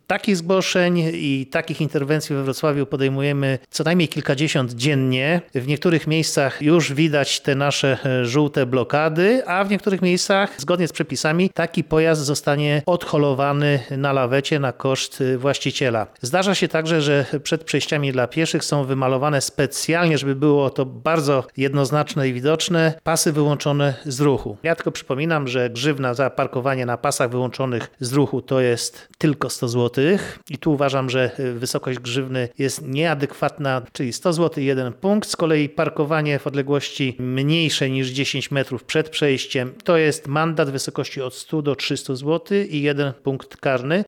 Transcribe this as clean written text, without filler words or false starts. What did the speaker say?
Takich zgłoszeń i takich interwencji we Wrocławiu podejmujemy co najmniej kilkadziesiąt dziennie. W niektórych miejscach już widać te nasze żółte blokady, a w niektórych miejscach zgodnie z przepisami taki pojazd zostanie odholowany na lawecie na koszt właściciela. Zdarza się także, że przed przejściami dla pieszych są wymalowane specjalnie, żeby było to bardzo jednoznaczne i widoczne, pasy wyłączone z ruchu. Ja tylko przypominam, że grzywna za parkowanie na pasach wyłączonych z ruchu to jest tylko 100 zł i tu uważam, że wysokość grzywny jest nieadekwatna, czyli 100 zł jeden punkt. Z kolei parkowanie w odległości mniejszej niż 10 metrów przed przejściem to jest mandat w wysokości od 100 do 300 zł i jeden punkt karny.